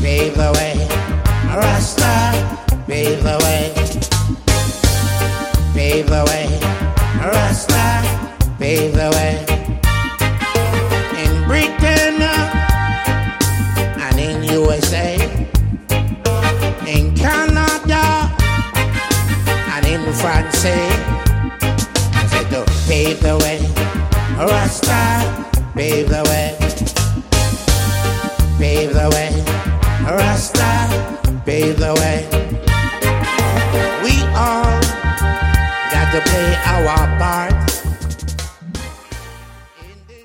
pave the way. Rasta, pave the way. Pave the way. Rasta, pave the way. In Britain and in USA, in Canada and in France, said to pave the way. Rasta, pave the way. Pave the way. Rasta, pave the way. We all got to play our part.